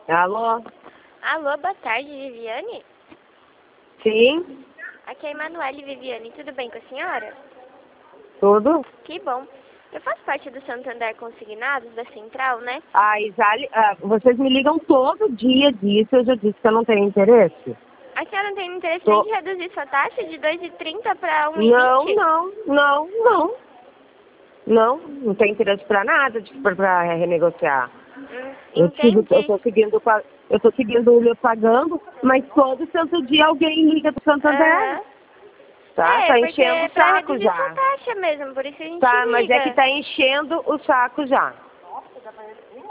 Alô? Alô, boa tarde, Viviane? Sim? Aqui é a Emanuele, Viviane. Tudo bem com a senhora? Tudo? Que bom. Eu faço parte do Santander Consignados, da Central, né? Vocês me ligam todo dia disso, eu já disse que eu não tenho interesse. A senhora não tem interesse nem de reduzir sua taxa de 2,30 para Não, 1,20? não, não, não. Não, não tem interesse pra nada pra renegociar. Entendi. Eu tô seguindo o meu pagando, mas todo santo dia alguém liga do Santander. Aham. Tá? É, Tá porque enchendo é o pra saco reduzir sua já. taxa mesmo, por isso que a gente Tá, mas é que liga. tá enchendo o saco já.